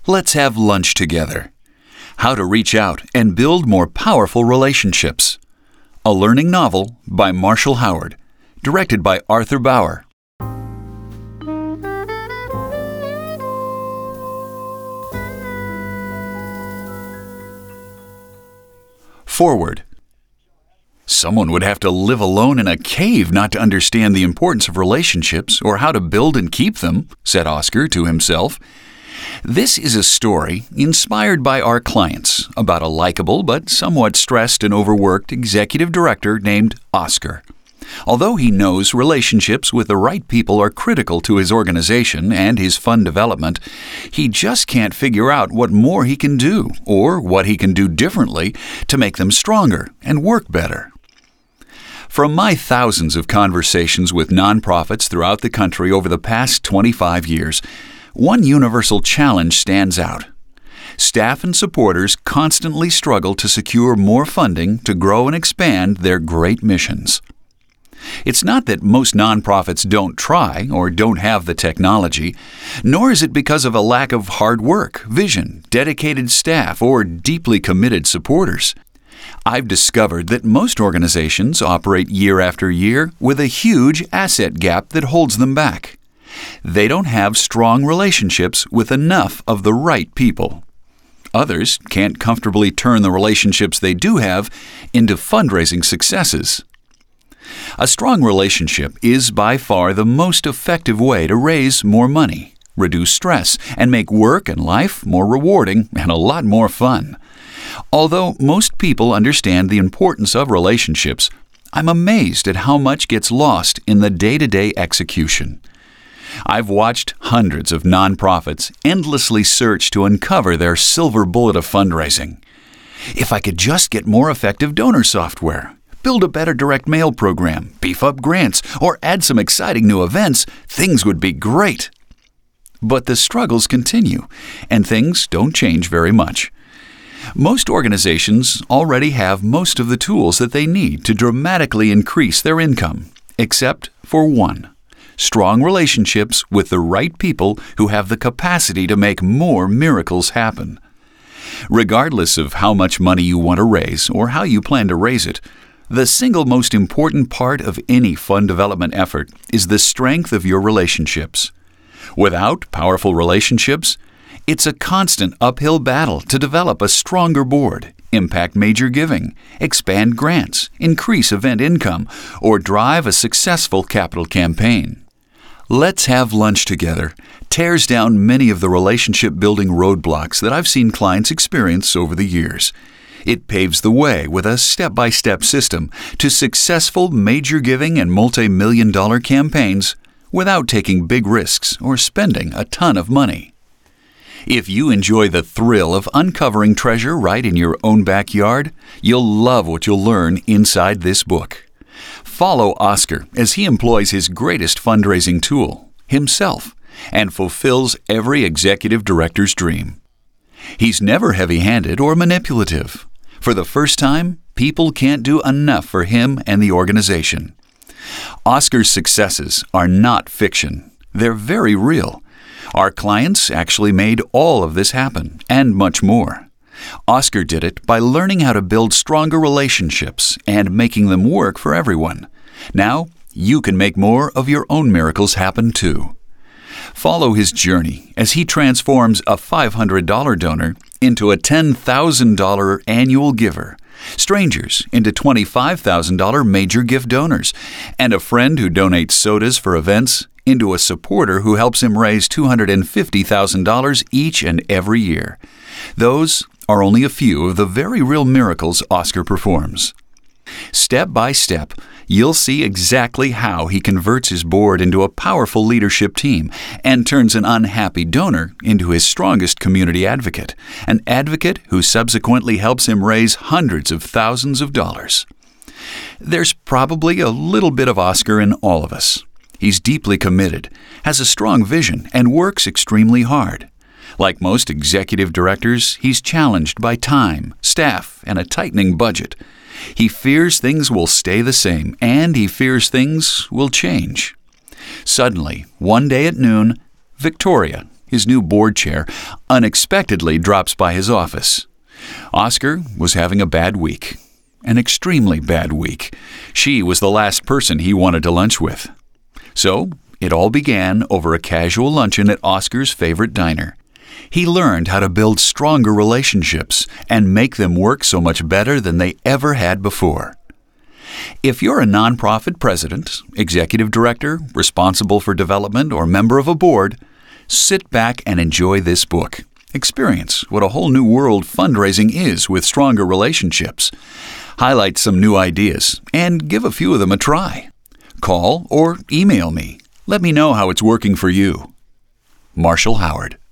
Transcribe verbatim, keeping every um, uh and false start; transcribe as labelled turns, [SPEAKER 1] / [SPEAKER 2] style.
[SPEAKER 1] Let's have lunch together. How to reach out and build more powerful relationships. A learning novel by Marshall Howard, directed by Arthur Bauer. Forward. Someone would have to live alone in a cave not to understand the importance of relationships or how to build and keep them, said Oscar to himself. This is a story inspired by our clients about a likable but somewhat stressed and overworked executive director named Oscar. Although he knows relationships with the right people are critical to his organization and his fund development, he just can't figure out what more he can do or what he can do differently to make them stronger and work better. From my thousands of conversations with nonprofits throughout the country over the past twenty-five years, one universal challenge stands out. Staff and supporters constantly struggle to secure more funding to grow and expand their great missions. It's not that most nonprofits don't try or don't have the technology, nor is it because of a lack of hard work, vision, dedicated staff, or deeply committed supporters. I've discovered that most organizations operate year after year with a huge asset gap that holds them back. They don't have strong relationships with enough of the right people. Others can't comfortably turn the relationships they do have into fundraising successes. A strong relationship is by far the most effective way to raise more money, reduce stress, and make work and life more rewarding and a lot more fun. Although most people understand the importance of relationships, I'm amazed at how much gets lost in the day-to-day execution. I've watched hundreds of nonprofits endlessly search to uncover their silver bullet of fundraising. If I could just get more effective donor software, build a better direct mail program, beef up grants, or add some exciting new events, things would be great. But the struggles continue, and things don't change very much. Most organizations already have most of the tools that they need to dramatically increase their income, except for one: strong relationships with the right people who have the capacity to make more miracles happen. Regardless of how much money you want to raise or how you plan to raise it, the single most important part of any fund development effort is the strength of your relationships. Without powerful relationships, it's a constant uphill battle to develop a stronger board, impact major giving, expand grants, increase event income, or drive a successful capital campaign. Let's Have Lunch Together tears down many of the relationship-building roadblocks that I've seen clients experience over the years. It paves the way with a step-by-step system to successful major giving and multi-million dollar campaigns without taking big risks or spending a ton of money. If you enjoy the thrill of uncovering treasure right in your own backyard, you'll love what you'll learn inside this book. Follow Oscar as he employs his greatest fundraising tool, himself, and fulfills every executive director's dream. He's never heavy-handed or manipulative. For the first time, people can't do enough for him and the organization. Oscar's successes are not fiction. They're very real. Our clients actually made all of this happen, and much more. Oscar did it by learning how to build stronger relationships and making them work for everyone. Now, you can make more of your own miracles happen too. Follow his journey as he transforms a five hundred dollar donor into a ten thousand dollar annual giver, strangers into twenty-five thousand dollar major gift donors, and a friend who donates sodas for events into a supporter who helps him raise two hundred fifty thousand dollars each and every year. Those are only a few of the very real miracles Oscar performs. Step by step, you'll see exactly how he converts his board into a powerful leadership team and turns an unhappy donor into his strongest community advocate, an advocate who subsequently helps him raise hundreds of thousands of dollars. There's probably a little bit of Oscar in all of us. He's deeply committed, has a strong vision, and works extremely hard. Like most executive directors, he's challenged by time, staff, and a tightening budget. He fears things will stay the same, and he fears things will change. Suddenly, one day at noon, Victoria, his new board chair, unexpectedly drops by his office. Oscar was having a bad week, an extremely bad week. She was the last person he wanted to lunch with. So, it all began over a casual luncheon at Oscar's favorite diner. He learned how to build stronger relationships and make them work so much better than they ever had before. If you're a nonprofit president, executive director, responsible for development, or member of a board, sit back and enjoy this book. Experience what a whole new world fundraising is with stronger relationships. Highlight some new ideas and give a few of them a try. Call or email me. Let me know how it's working for you. Marshall Howard.